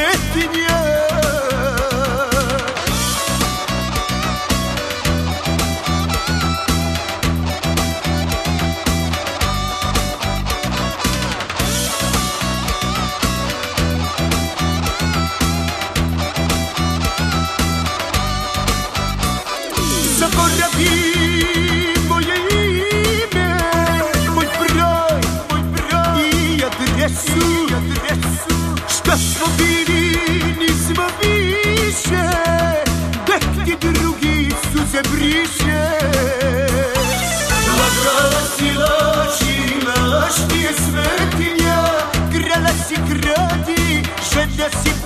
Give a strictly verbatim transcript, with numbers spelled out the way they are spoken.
svetinja. Zaborawi moje imię, mój broj, mój broj i adresu, Szczęśliwy nie zbawi się, dechnie drugi Suze brisie. Labrala si laši, laš ti je svetinja, krala si kradi, žena si